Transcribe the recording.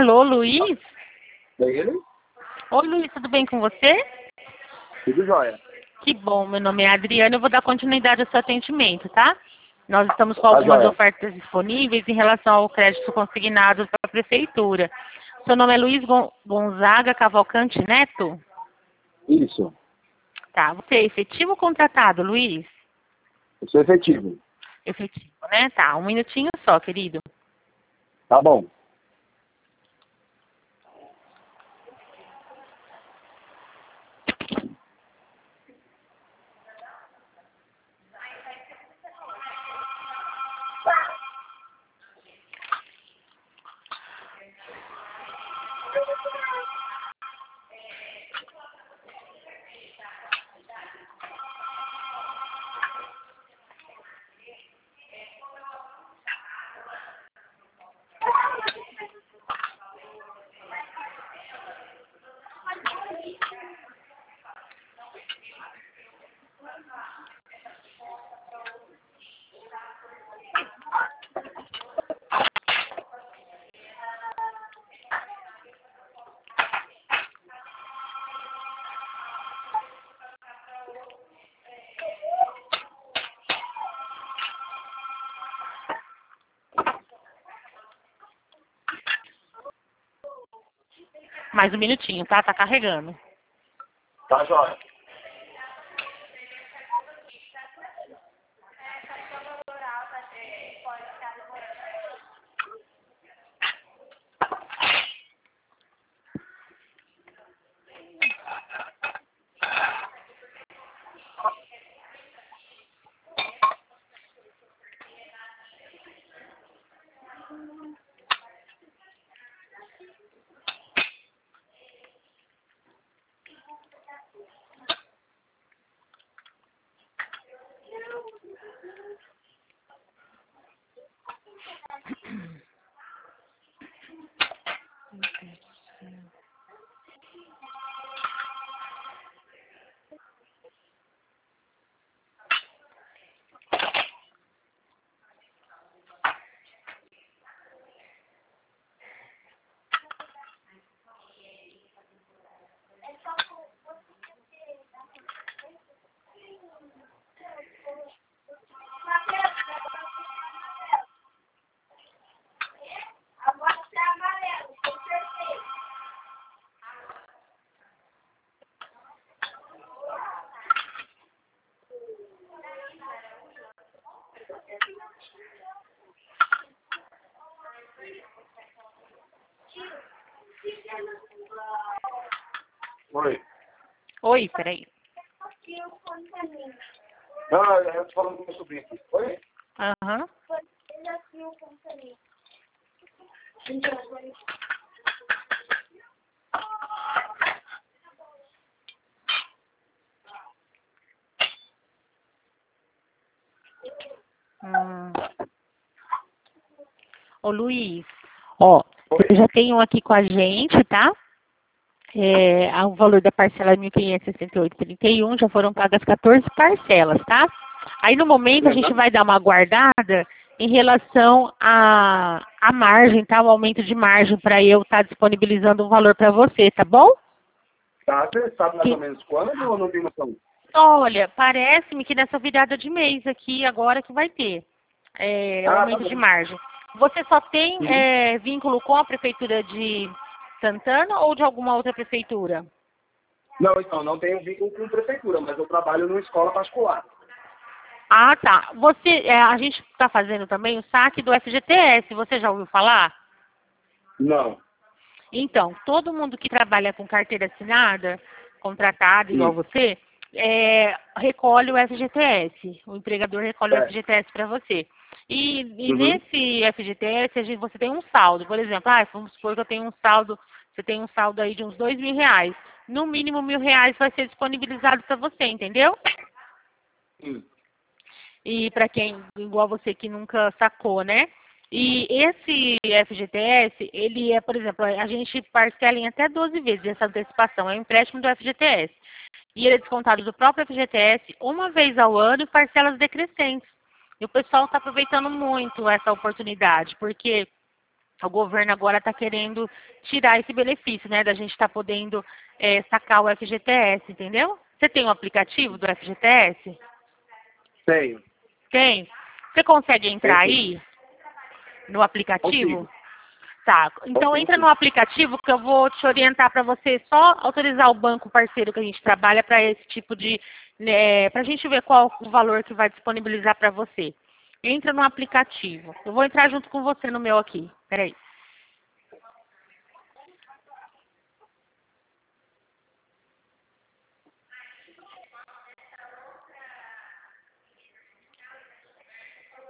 Alô, Luiz? É ele? Oi, Luiz, tudo bem com você? Tudo jóia. Que bom, meu nome é Adriana, eu vou dar continuidade ao seu atendimento, tá? Nós estamos com Tá algumas jóia. ofertas disponíveis em relação ao crédito consignado para a prefeitura. Seu nome é Luiz Gonzaga Cavalcante Neto? Isso. Tá, você é efetivo ou contratado, Luiz? Eu sou efetivo. Efetivo, né? Tá, um minutinho só, querido. Tá bom. Mais um minutinho, tá? Tá carregando. Tá jóia. Oi. Oi, peraí. Não, eu tô falando com meu sobrinho aqui. Oi? Aham. Ô, Luiz, ó, eu já tenho aqui com a gente, tá? O valor da parcela é 1.568,31, já foram pagas 14 parcelas, tá? Aí, no momento, a gente vai dar uma guardada em relação à margem, tá? O aumento de margem para eu estar disponibilizando um valor para você, tá bom? Tá, você sabe mais ou menos quando ou não tem noção? Olha, parece-me que nessa virada de mês aqui, agora que vai ter Tá aumento de bom. margem. Você só tem vínculo com a Prefeitura de Santana ou de alguma outra prefeitura? Não, então, não tenho vínculo com prefeitura, mas eu trabalho numa escola particular. Ah, tá. A gente está fazendo também o saque do FGTS, você já ouviu falar? Não. Então, todo mundo que trabalha com carteira assinada, contratado, igual você, recolhe o FGTS. O empregador recolhe o FGTS para você. E nesse FGTS, você tem um saldo. Por exemplo, vamos supor que eu tenho um saldo, você tem um saldo aí de uns R$ 2.000. No mínimo R$ 1.000 vai ser disponibilizado para você, entendeu? E para quem, igual você que nunca sacou, né? E esse FGTS, ele por exemplo, a gente parcela em até 12 vezes essa antecipação, é um empréstimo do FGTS. E ele é descontado do próprio FGTS uma vez ao ano e parcelas decrescentes. E o pessoal está aproveitando muito essa oportunidade, porque O governo agora está querendo tirar esse benefício, né? Da gente estar podendo sacar o FGTS, entendeu? Você tem o aplicativo do FGTS? Tenho. Tem? Você consegue entrar Tenho. aí no aplicativo? Consigo. Tá. Então entra no aplicativo que eu vou te orientar para você só autorizar o banco parceiro que a gente trabalha para esse tipo de... para a gente ver qual o valor que vai disponibilizar para você. Entra no aplicativo. Eu vou entrar junto com você no meu aqui. Peraí.